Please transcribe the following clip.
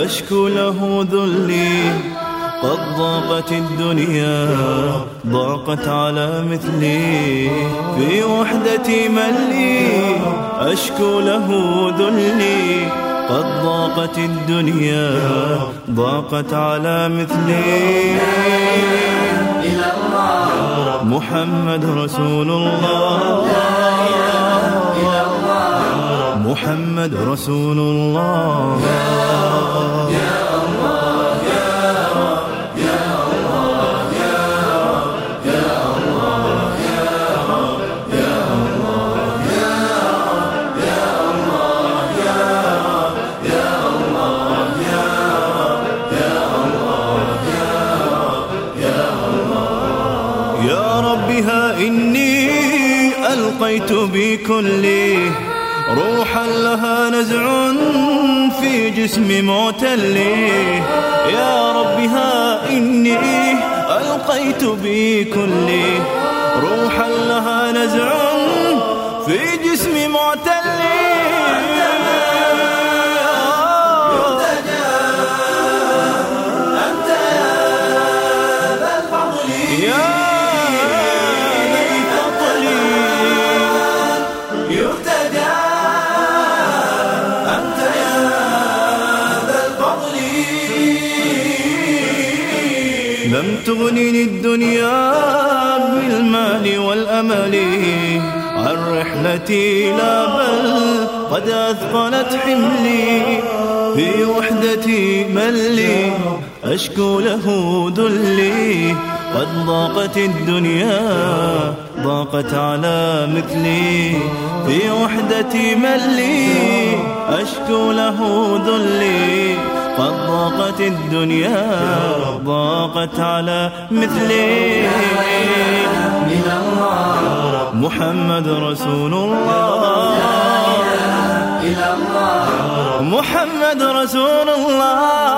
أشكو له ذلي. قد ضاقت الدنيا ضاقت على مثلي، في وحدتي من لي أشكو له ذلي. قد ضاقت الدنيا ضاقت على مثلي. محمد رسول الله، محمد رسول الله. يا ربي ها إني ألقيت بكلي روحا لها نزع في جسمي معتلي. يا ربي ها إني ألقيت بكلي روحا لها نزع في جسمي معتلي. لم تغنني الدنيا بالمال والأمل عن رحلتي، لا بل قد أثقلت حملي. في وحدتي من لي أشكو له ذلي. قد ضاقت الدنيا ضاقت على مثلي. في وحدتي من لي أشكو له ذلي. قد ضاقت الدنيا ضاقت على مثلي. محمد رسول الله، محمد رسول الله.